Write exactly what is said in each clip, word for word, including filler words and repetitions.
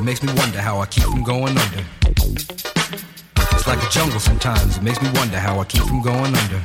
it makes me wonder how I keep from going under. It's like a jungle sometimes, it makes me wonder how I keep from going under.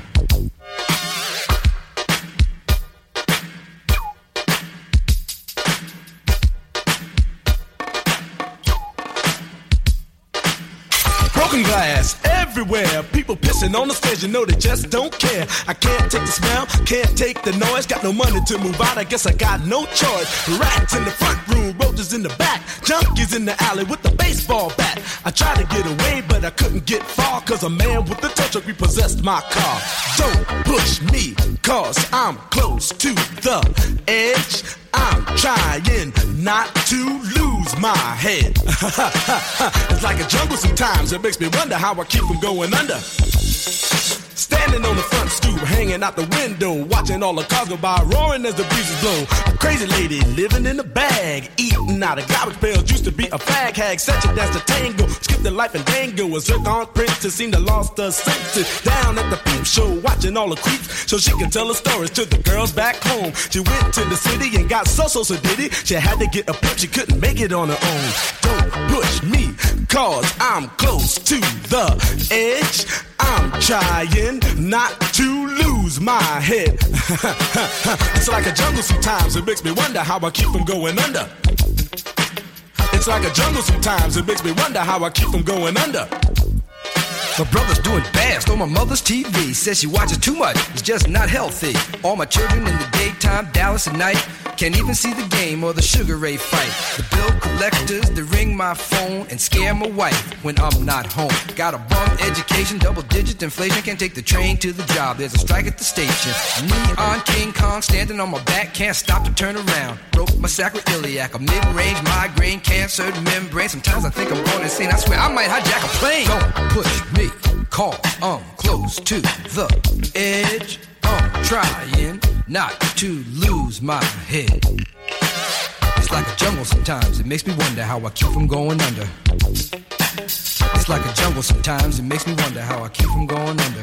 Broken glass everywhere, people pissing on the stairs, you know they just don't care. I can't take the smell, can't take the noise, got no money to move out, I guess I got no choice. Rats in the front room, roaches in the back, junkies in the alley with the baseball bat. I tried to get away, but I couldn't get far, cause a man with a tow truck repossessed my car. Don't push me, cause I'm close to the edge. I'm trying not to lose my head. It's like a jungle sometimes, it makes me wonder how I keep from going under. Standing on the front stoop, hanging out the window, watching all the cars go by, roaring as the breezes blow. A crazy lady living in a bag, eating out of garbage pails, used to be a fag hag, such a dance to tango, skipped the life and dango, a zircon princess seemed to lost her senses. Down at the peep show, watching all the creeps, so she could tell her stories to the girls back home. She went to the city and got so so so did it. She had to get a pimp, she couldn't make it on her own. Don't push me, cause I'm close to the edge. I'm trying not to lose my head. It's like a jungle sometimes, it makes me wonder how I keep from going under. It's like a jungle sometimes, it makes me wonder how I keep from going under. My brother's doing bad, stole my mother's T V. Says she watches too much, it's just not healthy. All my children in the daytime, Dallas at night. Can't even see the game or the Sugar Ray fight. The bill collectors, they ring my phone and scare my wife when I'm not home. Got a bum education, double digit inflation. Can't take the train to the job, there's a strike at the station. Neon King Kong standing on my back, can't stop to turn around. Broke my sacroiliac, a mid-range migraine, cancer membrane. Sometimes I think I'm going insane, I swear I might hijack a plane. Don't push me, call, I'm close to the edge. I'm trying not to lose my head. It's like a jungle sometimes, it makes me wonder how I keep from going under. It's like a jungle sometimes, it makes me wonder how I keep from going under.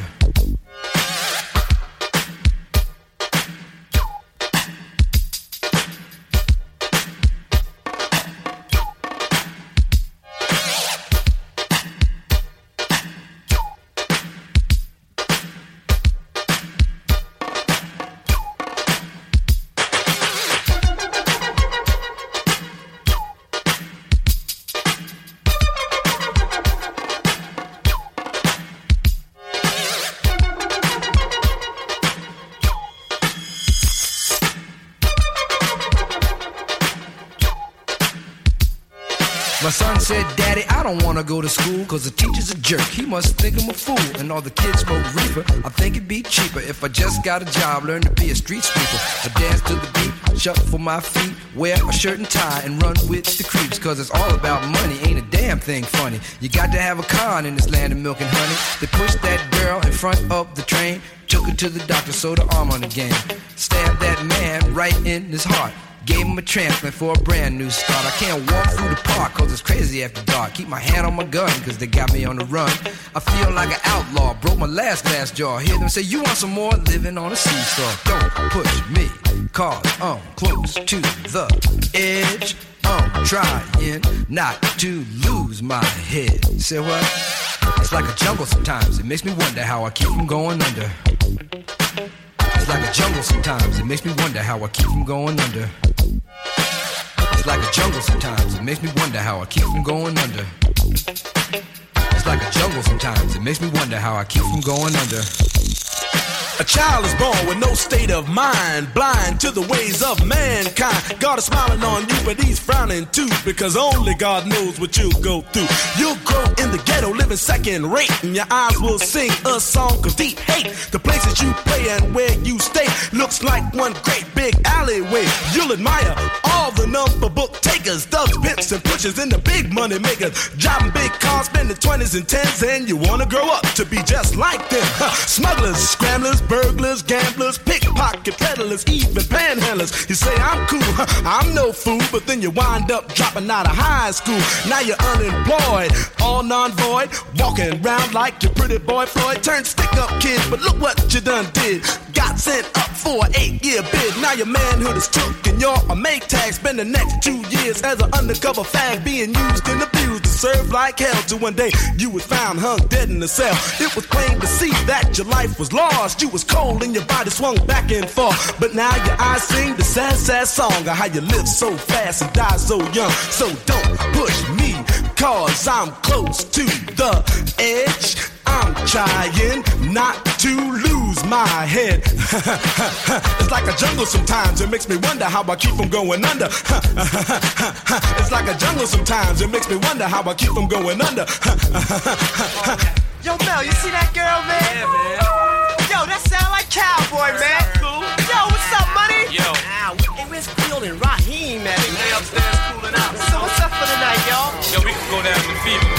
My son said, Daddy, I don't want to go to school, cause the teacher's a jerk, he must think I'm a fool. And all the kids smoke reefer, I think it'd be cheaper if I just got a job, learn to be a street sweeper. I dance to the beat, shuffle my feet, wear a shirt and tie, and run with the creeps. Cause it's all about money, ain't a damn thing funny. You got to have a con in this land of milk and honey. They pushed that girl in front of the train, took her to the doctor, sewed her arm on again. Stabbed that man right in his heart, gave him a transplant for a brand new start. I can't walk through the park cause it's crazy after dark. Keep my hand on my gun cause they got me on the run. I feel like an outlaw, broke my last glass jaw. Hear them say, you want some more? Living on a seesaw. Don't push me cause I'm close to the edge. I'm trying not to lose my head. Say what? It's like a jungle sometimes, it makes me wonder how I keep from going under. It's like a jungle sometimes, it makes me wonder how I keep from going under. It's like a jungle sometimes, it makes me wonder how I keep from going under. It's like a jungle sometimes, it makes me wonder how I keep from going under. A child is born with no state of mind, blind to the ways of mankind. God is smiling on you, but he's frowning too, because only God knows what you'll go through. You'll grow in the ghetto, living second rate, and your eyes will sing a song of deep hate. The places you play and where you stay looks like one great big alleyway. You'll admire all the number book takers, thugs, pimps, and pushers, and the big money makers, driving big cars, spending twenties and tens, and you wanna grow up to be just like them. Smugglers, scramblers, burglars, gamblers, pickpocket peddlers, even panhandlers. You say I'm cool, huh, I'm no fool, but then you wind up dropping out of high school. Now you're unemployed, all non-void, walking around like your pretty boy Floyd. Turned stick-up kid, but look what you done did. Got sent up for an eight-year bid. Now your manhood is took and you're a make tag. Spend the next two years as an undercover fag, being used and abused to serve like hell. Till one day you was found hung dead in a cell. It was plain to see that your life was lost. You was cold and your body swung back and forth. But now your eyes sing the sad, sad song of how you live so fast and die so young. So don't push me, cause I'm close to the edge. I'm trying not to lose my head. It's like a jungle sometimes. It makes me wonder how I keep from going under. It's like a jungle sometimes. It makes me wonder how I keep from going under. Yo, Mel, you see that girl, man? Yeah, man. Yo, that sound like Cowboy, man. Cool. Yo, what's up, money? Yo. Ow, hey, where's Field and Raheem, man? They upstairs cooling out. So what's up for the night, y'all? Yo, we can go down to the fever.